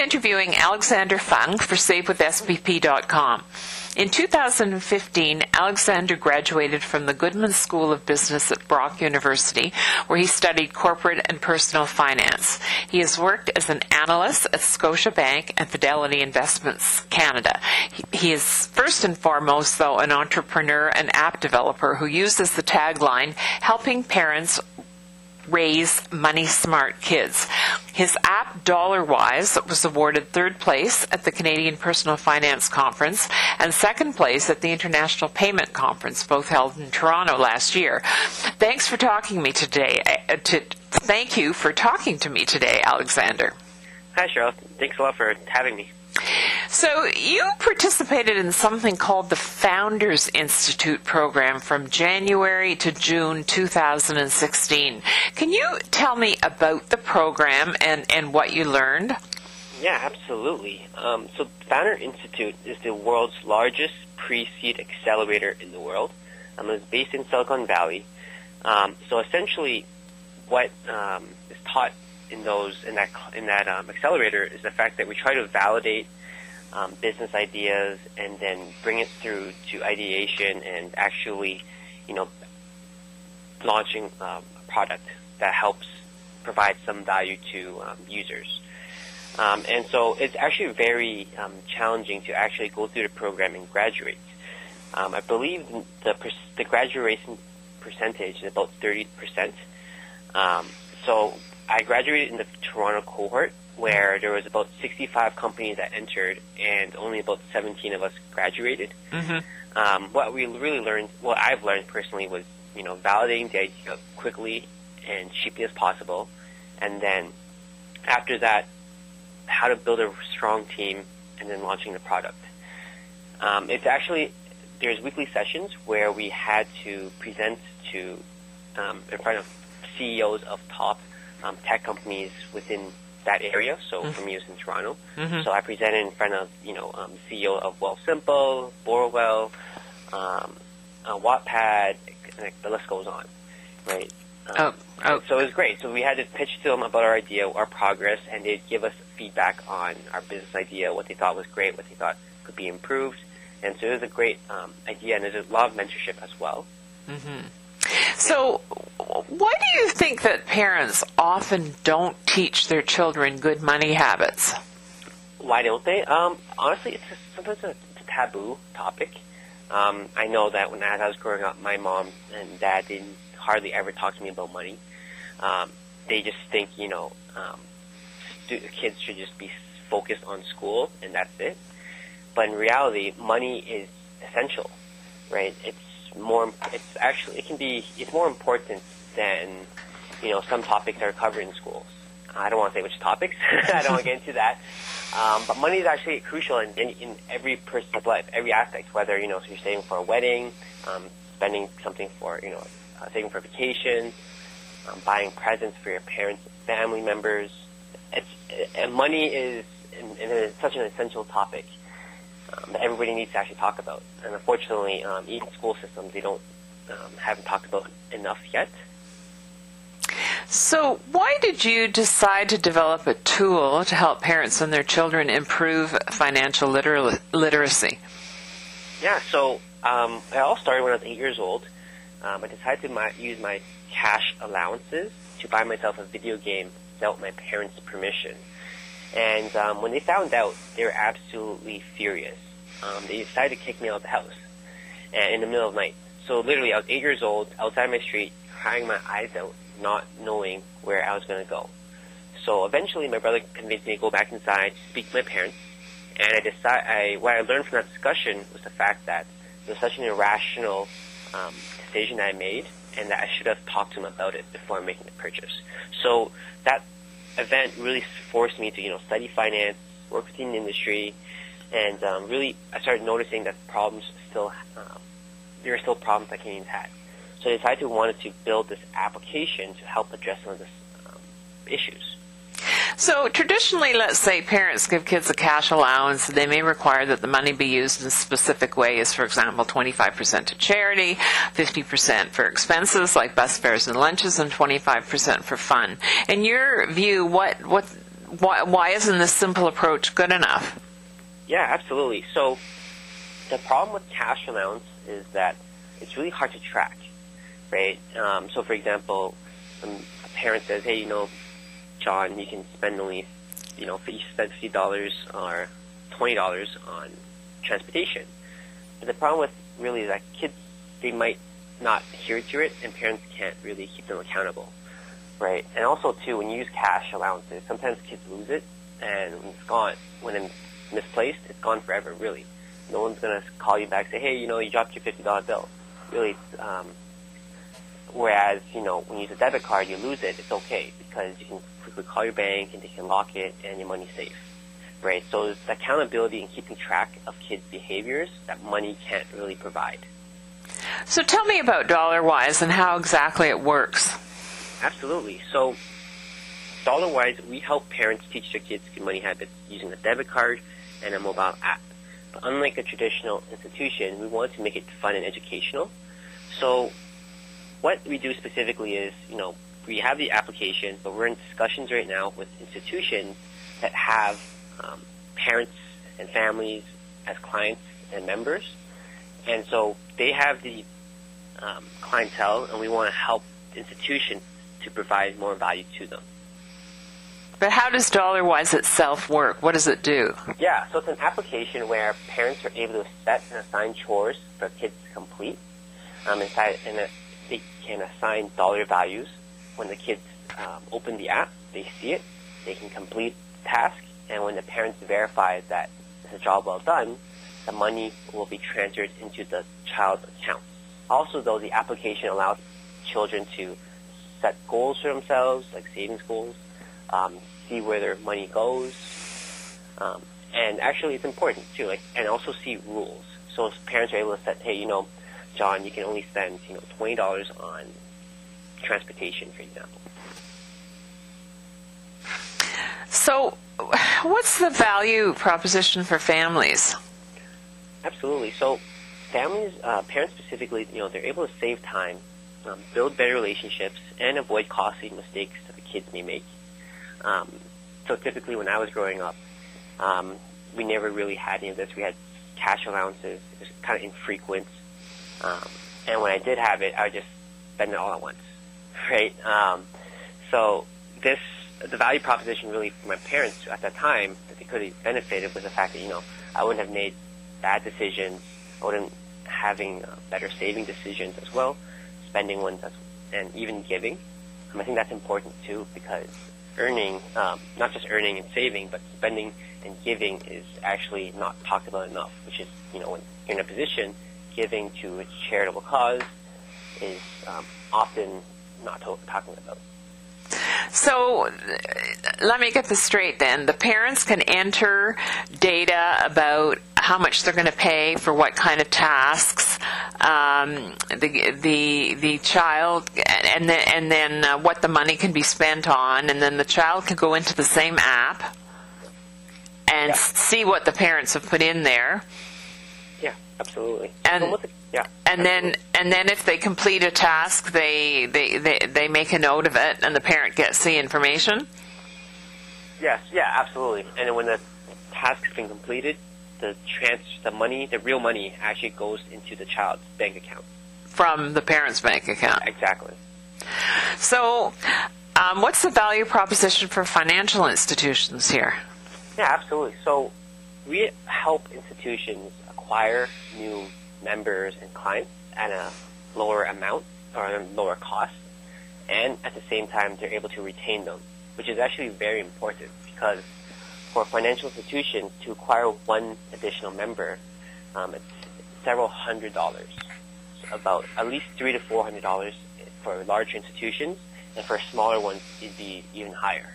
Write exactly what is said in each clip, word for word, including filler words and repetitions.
interviewing Alexander Fung for save with S B P dot com. In two thousand fifteen, Alexander graduated from the Goodman School of Business at Brock University, where he studied corporate and personal finance. He has worked as an analyst at Scotiabank and Fidelity Investments Canada. He is first and foremost, though, an entrepreneur and app developer who uses the tagline, helping parents raise money-smart kids. His app, DollarWise, was awarded third place at the Canadian Personal Finance Conference and second place at the International Payment Conference, both held in Toronto last year. Thanks for talking to me today. Uh, to, thank you for talking to me today, Alexander. Hi, Cheryl. Thanks a lot for having me. So you participated in something called the Founders Institute program from January to June two thousand sixteen. Can you tell me about the program and, and what you learned? Yeah, absolutely. Um, so the Founder Institute is the world's largest pre-seed accelerator in the world. Um, it's based in Silicon Valley. Um, so essentially what um, is taught in those in that in that um, accelerator is the fact that we try to validate um, business ideas and then bring it through to ideation and actually, you know, launching um, a product that helps provide some value to um, users. Um, and so it's actually very um, challenging to actually go through the program and graduate. Um, I believe the per- the graduation percentage is about thirty percent. Um, so I graduated in the Toronto cohort, where there was about sixty-five companies that entered, and only about seventeen of us graduated. Mm-hmm. Um, what we really learned, what I've learned personally, was you know validating the idea quickly and cheaply as possible, and then after that, how to build a strong team, and then launching the product. Um, it's actually there's weekly sessions where we had to present to um, in front of C E Os of top um, tech companies within that area. So mm-hmm. for me, it was in Toronto. Mm-hmm. So I presented in front of you know um, C E O of Wealthsimple, Borrowell, um, uh, Wattpad, and the list goes on, right? Um, oh, oh. So it was great. So we had to pitch to them about our idea, our progress, and they'd give us feedback on our business idea, what they thought was great, what they thought could be improved. And so it was a great um, idea, and there's a lot of mentorship as well. Mm-hmm. So why do you think that parents often don't teach their children good money habits? Why don't they? Um, honestly, it's a, sometimes a, it's a taboo topic. Um, I know that when as I was growing up, my mom and dad didn't hardly ever talk to me about money. Um, they just think, you know, um, stu- kids should just be focused on school, and that's it. But in reality, money is essential, right? It's more. It's actually it can be. It's more important than you know some topics that are covered in schools. I don't want to say which topics. I don't want to get into that. Um, but money is actually crucial in, in, in every person's life, every aspect. Whether you know so you're saving for a wedding, um, spending something for you know uh, saving for vacation, um, buying presents for your parents, family members. It's and money is in, in such an essential topic. Um, that everybody needs to actually talk about. And unfortunately, um, even school systems, they don't, um, haven't talked about enough yet. So why did you decide to develop a tool to help parents and their children improve financial liter- literacy? Yeah, so um, it all started when I was eight years old. Um, I decided to my, use my cash allowances to buy myself a video game without my parents' permission. And um, when they found out, they were absolutely furious. Um, they decided to kick me out of the house and in the middle of the night. So literally, I was eight years old, outside my street, crying my eyes out, not knowing where I was going to go. So eventually, my brother convinced me to go back inside, speak to my parents. And I decide, I, what I learned from that discussion was the fact that it was such an irrational um, decision I made, and that I should have talked to them about it before making the purchase. So that event really forced me to, you know, study finance, work within the industry, and um, really I started noticing that problems still, um, there are still problems that Canadians had. So I decided to wanted to build this application to help address some of these um, issues. So traditionally, let's say parents give kids a cash allowance. They may require that the money be used in a specific way, as for example, twenty-five percent to charity, fifty percent for expenses like bus fares and lunches, and twenty-five percent for fun. In your view, what what why, why isn't this simple approach good enough? Yeah, absolutely. So the problem with cash allowance is that it's really hard to track, right? Um, so, for example, um, a parent says, hey, you know, John, you can spend only, you know, you spend fifty dollars or twenty dollars on transportation. But the problem with really is that kids, they might not adhere to it, and parents can't really keep them accountable, right? And also, too, when you use cash allowances, sometimes kids lose it, and when it's gone, when it's misplaced, it's gone forever, really. No one's going to call you back and say, hey, you know, you dropped your fifty dollar bill. Really, um, whereas, you know, when you use a debit card, you lose it, it's okay, because you can quickly call your bank, and they can lock it, and your money's safe, right? So it's accountability and keeping track of kids' behaviors that money can't really provide. So tell me about DollarWise and how exactly it works. Absolutely. So DollarWise, we help parents teach their kids good money habits using a debit card and a mobile app. But unlike a traditional institution, we want to make it fun and educational. So what we do specifically is, you know, we have the application, but we're in discussions right now with institutions that have um, parents and families as clients and members. And so they have the um, clientele, and we want to help institutions to provide more value to them. But how does DollarWise itself work? What does it do? Yeah, so it's an application where parents are able to set and assign chores for kids to complete. Um, inside, and uh, they can assign dollar values. When the kids um, open the app, they see it, they can complete the task, and when the parents verify that it's a job well done, the money will be transferred into the child's account. Also, though, the application allows children to set goals for themselves, like savings goals, um, see where their money goes, um, and actually it's important too, like, and also see rules. So if parents are able to set, hey, you know, John, you can only spend, you know, twenty dollars on transportation, for example. So what's the value proposition for families? Absolutely. So families, uh, parents specifically, you know, they're able to save time, um, build better relationships, and avoid costly mistakes that the kids may make. Um, so typically when I was growing up, um, we never really had any of this. We had cash allowances. It was kind of infrequent. Um, and when I did have it, I would just spend it all at once, right? Um, so this, the value proposition really for my parents at that time that they could have benefited was the fact that, you know, I wouldn't have made bad decisions. I wouldn't having uh, better saving decisions as well, spending ones as, and even giving. Um, I think that's important too, because earning, um, not just earning and saving, but spending and giving is actually not talked about enough, which is, you know, when you're in a position, giving to a charitable cause is um, often not to- talking about. So let me get this straight then. The parents can enter data about how much they're going to pay for what kind of tasks, um, the the the child, and then, and then uh, what the money can be spent on, and then the child can go into the same app and yeah. see what the parents have put in there. Yeah, absolutely. And so the, yeah, and absolutely. then and then if they complete a task, they, they, they, they make a note of it, and the parent gets the information. Yes, yeah, absolutely. And then when the task has been completed, the trans, the money, the real money, actually goes into the child's bank account from the parent's bank account. Exactly. So, um, what's the value proposition for financial institutions here? Yeah, absolutely. So, we help institutions acquire new members and clients at a lower amount or a lower cost, and at the same time they're able to retain them, which is actually very important, because for financial institutions to acquire one additional member, um, it's several hundred dollars, about at least three to four hundred dollars for larger institutions, and for smaller ones it'd be even higher.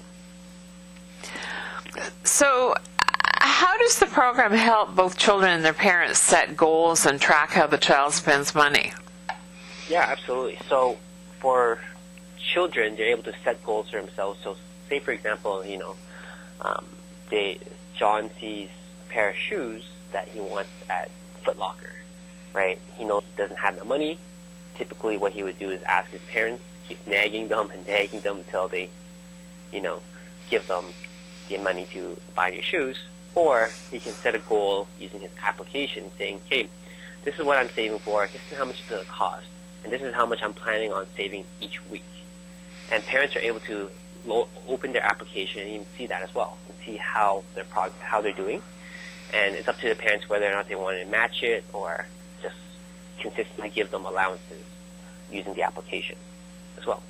So how does the program help both children and their parents set goals and track how the child spends money? Yeah, absolutely. So for children, they're able to set goals for themselves. So say, for example, you know, um, they, John sees a pair of shoes that he wants at Foot Locker, right? He knows he doesn't have the money. Typically what he would do is ask his parents, keep nagging them and nagging them until they, you know, give them the money to buy new shoes, or he can set a goal using his application saying, hey, this is what I'm saving for, this is how much it's going to cost, and this is how much I'm planning on saving each week. And parents are able to lo- open their application and even see that as well, and see how they're, prog- how they're doing. And it's up to the parents whether or not they want to match it or just consistently give them allowances using the application as well.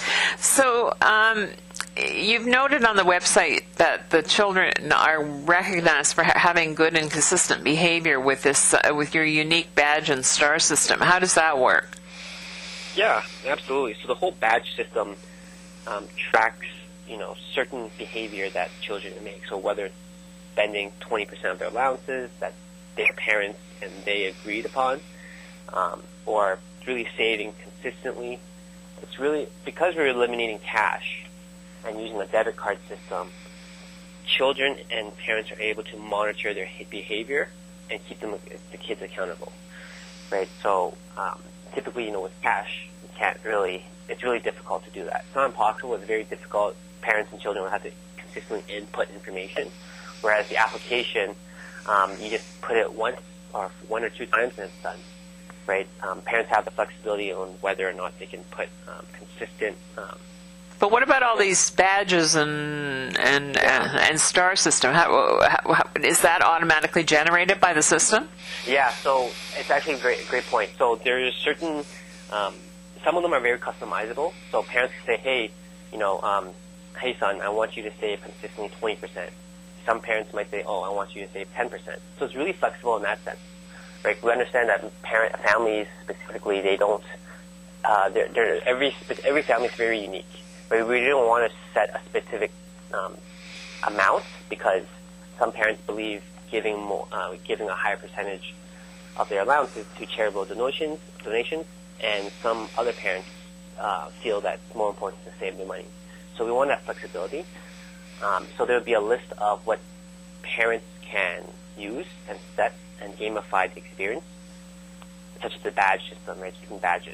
So um, you've noted on the website that the children are recognized for ha- having good and consistent behavior with this, uh, with your unique badge and star system. How does that work? Yeah, absolutely. So the whole badge system um, tracks, you know, certain behavior that children make. So whether it's spending twenty percent of their allowances that their parents and they agreed upon, um, or really saving consistently. It's really, because we're eliminating cash and using a debit card system, children and parents are able to monitor their behavior and keep them, the kids accountable, right? So um, typically, you know, with cash, you can't really, it's really difficult to do that. It's not impossible, it's very difficult. Parents and children will have to consistently input information, whereas the application, um, you just put it once or one or two times and it's done. Right? Um, parents have the flexibility on whether or not they can put um, consistent. Um, but what about all these badges and and yeah. and, and star system? How, how, how, is that automatically generated by the system? Yeah. So it's actually a great great point. So there's certain. Um, some of them are very customizable. So parents can say, hey, you know, um, hey son, I want you to save consistently twenty percent. Some parents might say, oh, I want you to save ten percent. So it's really flexible in that sense. Right, we understand that parent families specifically, they don't. Uh, they're, they're, every every family is very unique. Right? We don't want to set a specific um, amount because some parents believe giving more, uh, giving a higher percentage of their allowances to charitable donations, donations, and some other parents uh, feel that it's more important to save their money. So we want that flexibility. Um, so there will be a list of what parents can use and set and gamify the experience, such as the badge system, right? Using badges.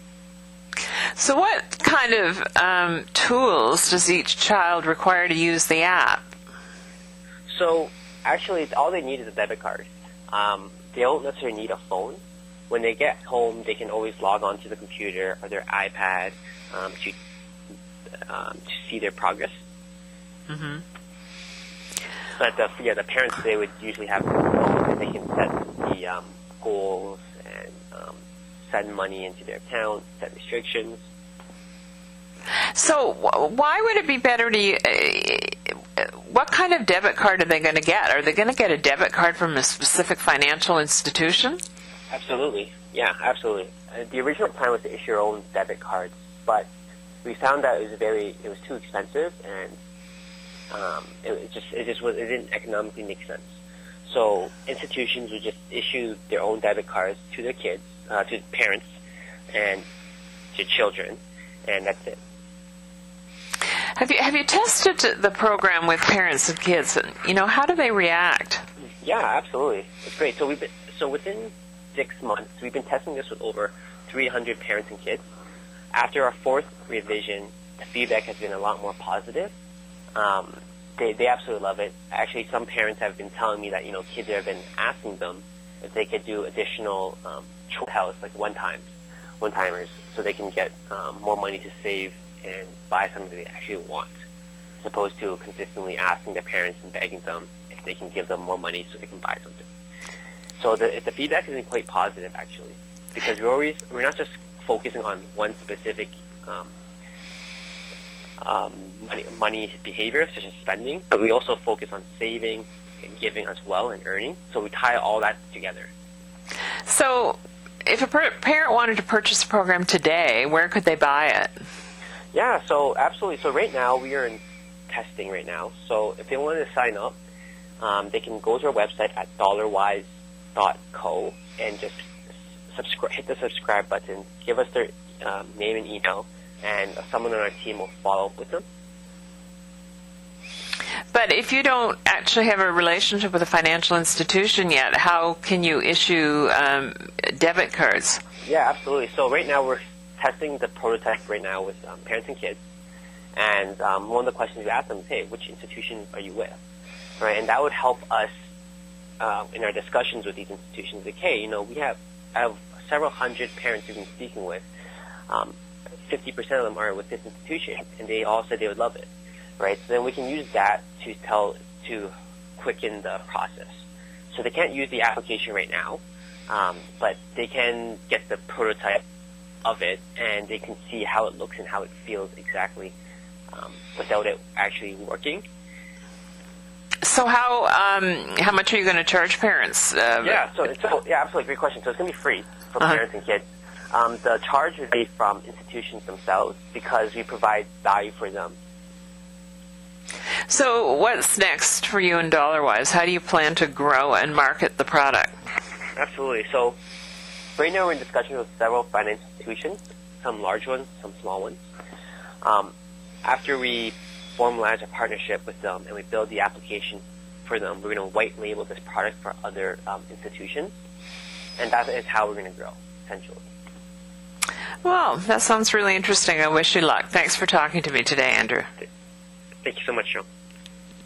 So what kind of um, tools does each child require to use the app? So actually, all they need is a debit card. Um, they don't necessarily need a phone. When they get home, they can always log on to the computer or their iPad um, to, um, to see their progress. Mm-hmm. But the, yeah, the parents, they would usually have phones and they can set the um, goals and um, send money into their account, set restrictions. So why would it be better to, uh, what kind of debit card are they going to get? Are they going to get a debit card from a specific financial institution? Absolutely. Yeah, absolutely. Uh, the original plan was to issue your own debit cards, but we found that it was very, it was too expensive and Um, it, it just it just was it didn't economically make sense. So institutions would just issue their own debit cards to their kids, uh, to parents, and to children, and that's it. Have you have you tested the program with parents and kids? And, you know, how do they react? Yeah, absolutely. It's great. So we've been, so within six months, we've been testing this with over three hundred parents and kids. After our fourth revision, the feedback has been a lot more positive. Um, they they absolutely love it. Actually, some parents have been telling me that, you know, kids have been asking them if they could do additional um, house, like one times, one timers, so they can get um, more money to save and buy something they actually want, as opposed to consistently asking their parents and begging them if they can give them more money so they can buy something. So the the feedback has been quite positive, actually, because we're always we're not just focusing on one specific um, Um, money, money behavior, such as spending, but we also focus on saving and giving as well and earning. So we tie all that together. So if a per- parent wanted to purchase a program today, where could they buy it? Yeah, so absolutely. So right now we are in testing right now. So if they wanted to sign up, um, they can go to our website at dollarwise dot co and just subscribe, hit the subscribe button, give us their um, name and email, and someone on our team will follow up with them. But if you don't actually have a relationship with a financial institution yet, how can you issue um, debit cards? Yeah, absolutely. So right now we're testing the prototype right now with um, parents and kids, And um, one of the questions we ask them is, hey, which institution are you with? Right? And that would help us uh, in our discussions with these institutions. Like, hey, you know, we have, I have several hundred parents we've been speaking with. Um, fifty percent of them are with this institution, and they all said they would love it. Right? So then we can use that to tell, to quicken the process. So they can't use the application right now, um, but they can get the prototype of it, and they can see how it looks and how it feels exactly um, without it actually working. So how um, how much are you going to charge parents? Uh, yeah, so, so yeah, absolutely, great question. So it's going to be free for uh-huh. parents and kids. Um, the charge would be from institutions themselves because we provide value for them. So what's next for you in DollarWise? How do you plan to grow and market the product? Absolutely. So right now we're in discussion with several financial institutions, some large ones, some small ones. Um, after we formalize a partnership with them and we build the application for them, we're going to white label this product for other um, institutions, and that is how we're going to grow, essentially. Well, that sounds really interesting. I wish you luck. Thanks for talking to me today, Andrew. Thank you so much, Joe.